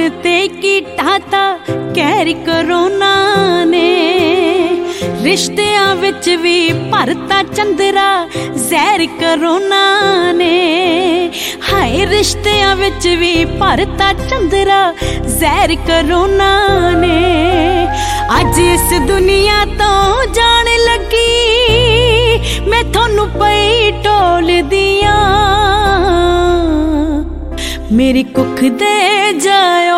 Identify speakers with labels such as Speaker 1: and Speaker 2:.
Speaker 1: ते कीटा ता कहर करोना ने, रिश्तियां विच भी भरता चंदरा जहर करोना ने। हाय रिश्तियां विच भी भरता चंदरा जहर करोना ने। अज इस दुनिया तो जान लगी मैं थोनू पई टोल दियां, मेरी कुख दे जाओ